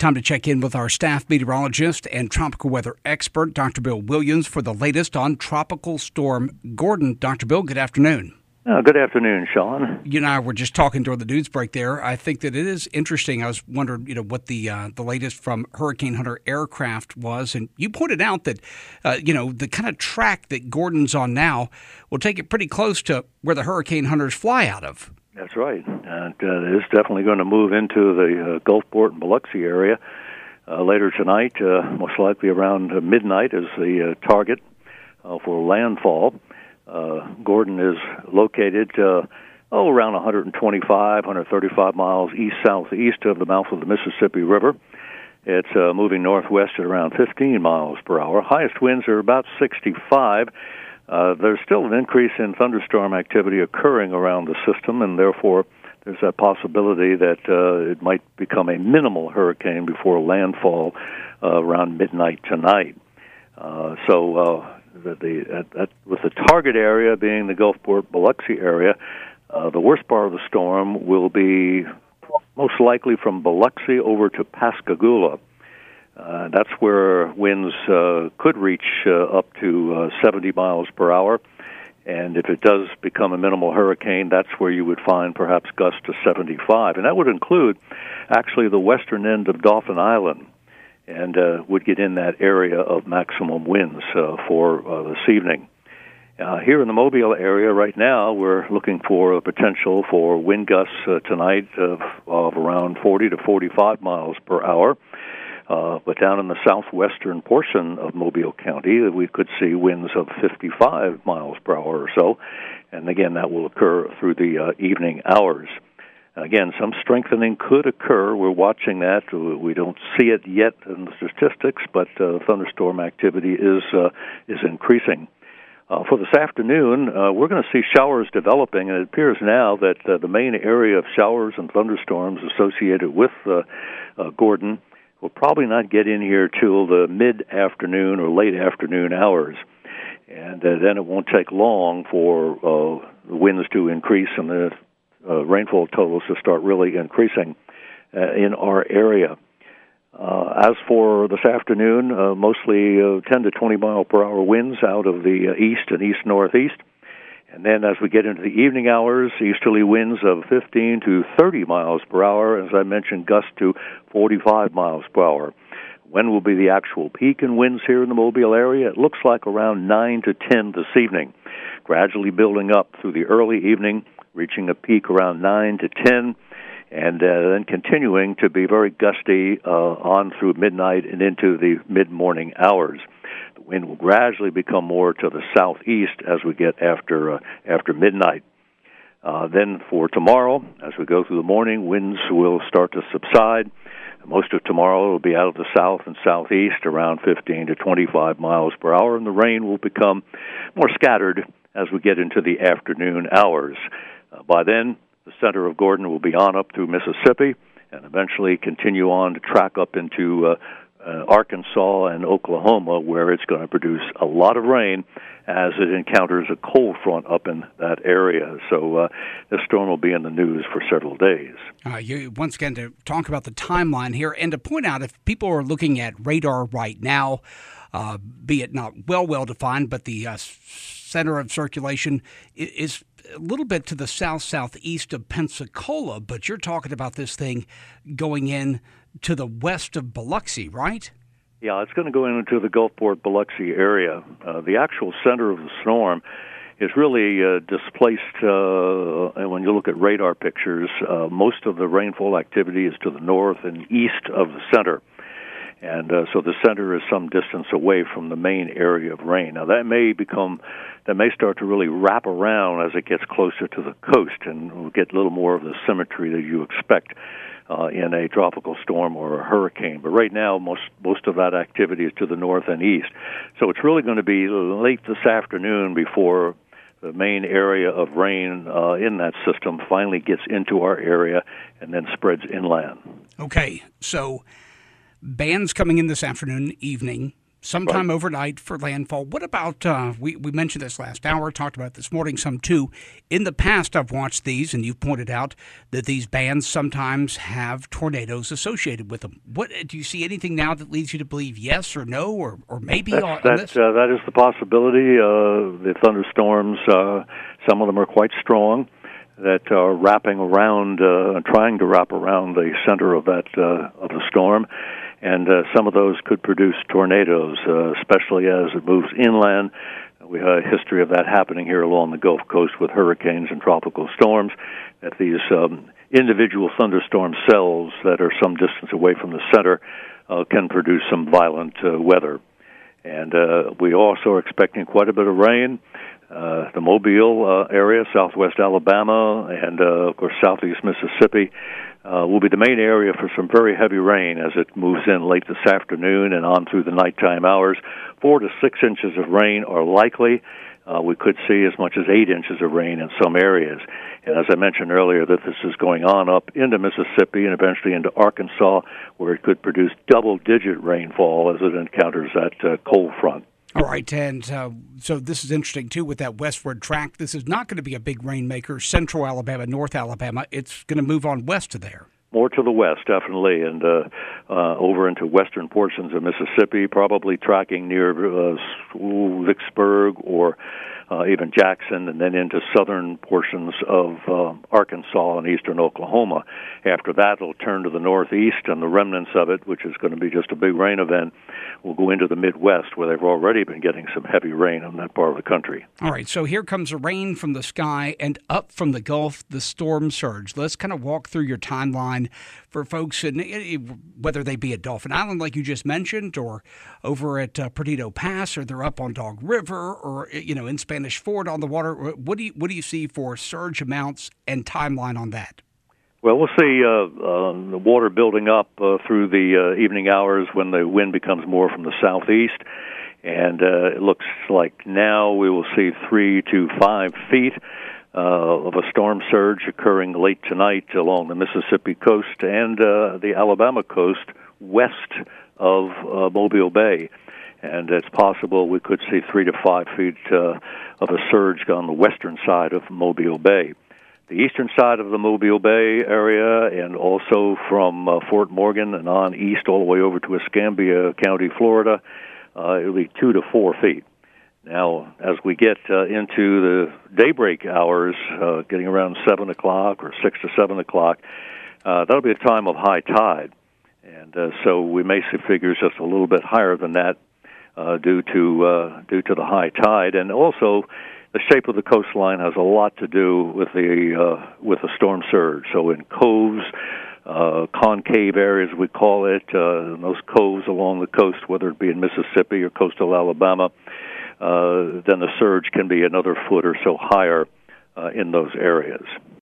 Time to check in with our staff meteorologist and tropical weather expert, Dr. Bill Williams, for the latest on Tropical Storm Gordon. Dr. Bill, good afternoon. Good afternoon, Sean. You and I were just talking during the news break there. I think that it is interesting. I was wondering, what the latest from Hurricane Hunter aircraft was, and you pointed out that, the kind of track that Gordon's on now will take it pretty close to where the Hurricane Hunters fly out of. That's right. And it is definitely going to move into the Gulfport and Biloxi area later tonight, most likely around midnight is the target for landfall. Gordon is located around 125, 135 miles east-southeast of the mouth of the Mississippi River. It's moving northwest at around 15 miles per hour. Highest winds are about 65. There's still an increase in thunderstorm activity occurring around the system, and therefore there's that possibility that it might become a minimal hurricane before landfall around midnight tonight. With the target area being the Gulfport-Biloxi area, the worst part of the storm will be most likely from Biloxi over to Pascagoula. That's where winds could reach up to 70 miles per hour. And if it does become a minimal hurricane, that's where you would find perhaps gusts to 75. And that would include actually the western end of Dauphin Island, and would get in that area of maximum winds for this evening. Here in the Mobile area right now, we're looking for a potential for wind gusts tonight of around 40 to 45 miles per hour. But down in the southwestern portion of Mobile County, we could see winds of 55 miles per hour or so. And again, that will occur through the evening hours. Again, some strengthening could occur. We're watching that. We don't see it yet in the statistics, but thunderstorm activity is increasing. For this afternoon, we're going to see showers developing, and it appears now that the main area of showers and thunderstorms associated with Gordon will probably not get in here till the mid-afternoon or late afternoon hours. And then it won't take long for the winds to increase and the rainfall totals to start really increasing in our area. As for this afternoon, mostly 10 to 20 mile per hour winds out of the east and east-northeast. And then as we get into the evening hours, easterly winds of 15 to 30 miles per hour. As I mentioned, gusts to 45 miles per hour. When will be the actual peak in winds here in the Mobile area? It looks like around 9 to 10 this evening, gradually building up through the early evening, reaching a peak around 9 to 10, and then continuing to be very gusty on through midnight and into the mid-morning hours. The wind will gradually become more to the southeast as we get after midnight. Then for tomorrow, as we go through the morning, winds will start to subside. Most of tomorrow will be out of the south and southeast, around 15 to 25 miles per hour, and the rain will become more scattered as we get into the afternoon hours. By then, the center of Gordon will be on up through Mississippi and eventually continue on to track up into Arkansas and Oklahoma, where it's going to produce a lot of rain as it encounters a cold front up in that area. So this storm will be in the news for several days. Once again, to talk about the timeline here and to point out, if people are looking at radar right now, be it not well-defined, but the center of circulation is a little bit to the southeast of Pensacola, but you're talking about this thing going in to the west of Biloxi, right? Yeah, it's going to go into the Gulfport-Biloxi area. The actual center of the storm is really displaced, and when you look at radar pictures, most of the rainfall activity is to the north and east of the center. And so the center is some distance away from the main area of rain. Now, that may start to really wrap around as it gets closer to the coast, and we'll get a little more of the symmetry that you expect in a tropical storm or a hurricane. But right now, most of that activity is to the north and east. So it's really going to be late this afternoon before the main area of rain in that system finally gets into our area and then spreads inland. Okay, so bands coming in this afternoon, evening, sometime overnight for landfall. What about, we mentioned this last hour, talked about it this morning some too. In the past, I've watched these, and you've pointed out that these bands sometimes have tornadoes associated with them. What do you see anything now that leads you to believe yes or no, or maybe on this? That is the possibility. The thunderstorms, some of them are quite strong, that are wrapping around, trying to wrap around the center of that of the storm. And some of those could produce tornadoes, especially as it moves inland. We have a history of that happening here along the Gulf Coast with hurricanes and tropical storms, that these individual thunderstorm cells that are some distance away from the center can produce some violent weather. And we also are expecting quite a bit of rain. The Mobile area, southwest Alabama, and, of course, southeast Mississippi will be the main area for some very heavy rain as it moves in late this afternoon and on through the nighttime hours. 4 to 6 inches of rain are likely. We could see as much as 8 inches of rain in some areas. And as I mentioned earlier, that this is going on up into Mississippi and eventually into Arkansas, where it could produce double-digit rainfall as it encounters that cold front. All right, and so this is interesting, too, with that westward track. This is not going to be a big rainmaker, central Alabama, north Alabama. It's going to move on west to there. More to the west, definitely, and over into western portions of Mississippi, probably tracking near Vicksburg or even Jackson, and then into southern portions of Arkansas and eastern Oklahoma. After that, it'll turn to the northeast, and the remnants of it, which is going to be just a big rain event, will go into the Midwest, where they've already been getting some heavy rain in that part of the country. All right, so here comes the rain from the sky, and up from the Gulf, the storm surge. Let's kind of walk through your timeline for folks, whether they be at Dauphin Island, like you just mentioned, or over at Perdido Pass, or they're up on Dog River, or in Spanish Fort on the water. What do you see for surge amounts and timeline on that? Well, we'll see the water building up through the evening hours when the wind becomes more from the southeast, and it looks like now we will see 3 to 5 feet of a storm surge occurring late tonight along the Mississippi coast and the Alabama coast west of Mobile Bay. And it's possible we could see 3 to 5 feet of a surge on the western side of Mobile Bay. The eastern side of the Mobile Bay area, and also from Fort Morgan and on east all the way over to Escambia County, Florida, it'll be 2 to 4 feet. Now, as we get into the daybreak hours, getting around 7 o'clock or 6 to 7 o'clock, that'll be a time of high tide. And so we may see figures just a little bit higher than that due to the high tide. And also, the shape of the coastline has a lot to do with the storm surge. So in coves, concave areas we call it, those coves along the coast, whether it be in Mississippi or coastal Alabama, then the surge can be another foot or so higher in those areas.